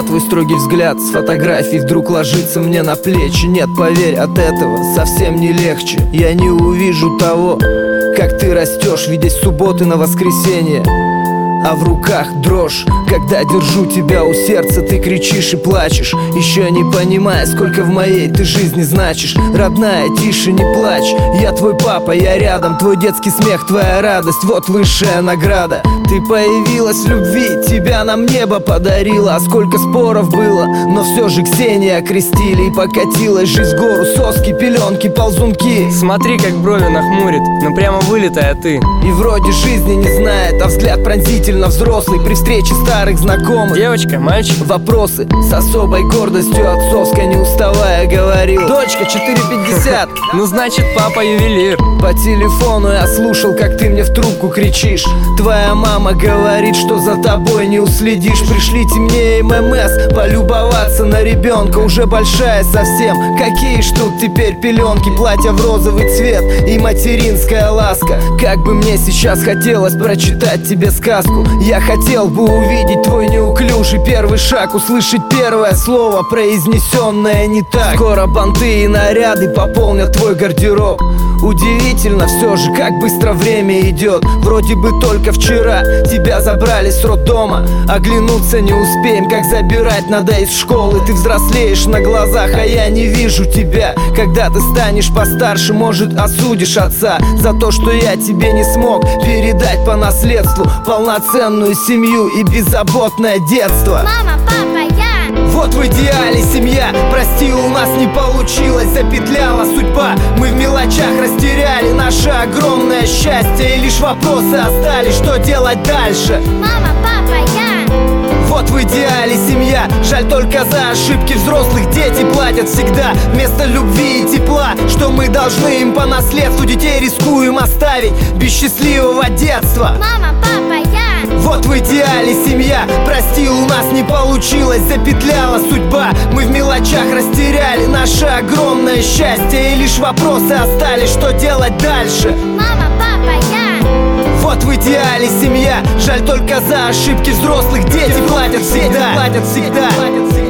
твой строгий взгляд с фотографий вдруг ложится мне на плечи. Нет, поверь, от этого совсем не легче. Я не увижу того, как ты растешь, видя с субботы на воскресенье, а в руках дрожь. Когда держу тебя у сердца, ты кричишь и плачешь, еще не понимая, сколько в моей ты жизни значишь. Родная, тише, не плачь, я твой папа, я рядом. Твой детский смех, твоя радость, вот высшая награда. Ты появилась в любви, тебя нам небо подарило. А сколько споров было, но все же Ксения окрестили. И покатилась жизнь в гору, соски, пеленки, ползунки. Смотри, как брови нахмурит, ну прямо вылитая ты. И вроде жизни не знает, а взгляд пронзительно взрослый при встрече старых знакомых. Девочка, мальчик? Вопросы с особой гордостью отцовской, не уставая говорил: дочка, 4,50. Ну значит, папа ювелир. По телефону я слушал, как ты мне в трубку кричишь. Твоя мама говорит, что за тобой не уследишь. Пришлите мне ММС, полюбоваться на ребенка. Уже большая совсем, какие ж тут теперь пеленки. Платье в розовый цвет и материнская ласка. Как бы мне сейчас хотелось прочитать тебе сказку. Я хотел бы увидеть твой неуклюжий первый шаг, услышать первое слово, произнесенное не так. Скоро банты и наряды пополнят твой гардероб. Удивительно все же, как быстро время идет. Вроде бы только вчера тебя забрали с роддома. Оглянуться не успеем, как забирать надо из школы. Ты взрослеешь на глазах, а я не вижу тебя. Когда ты станешь постарше, может, осудишь отца за то, что я тебе не смог передать по наследству полноценную семью и беззаботное детство. Мама, папа, я. Вот в идеале семья, прости, у нас не получилось, запетляла судьба. Мы в мелочах растеряли наше огромное счастье, и лишь вопросы остались, что делать дальше. Мама, папа, я. Вот в идеале семья, жаль только за ошибки взрослых дети платят всегда. Вместо любви и тепла, что мы должны им по наследству, детей рискуем оставить без счастливого детства. Мама, папа, я. Вот в идеале семья, прости, у нас не получилось, запетляла судьба. Мы в мелочах растеряли наше огромное счастье, и лишь вопросы остались, что делать дальше. Мама, папа, я. Вот в идеале семья, жаль только за ошибки взрослых дети платят всегда.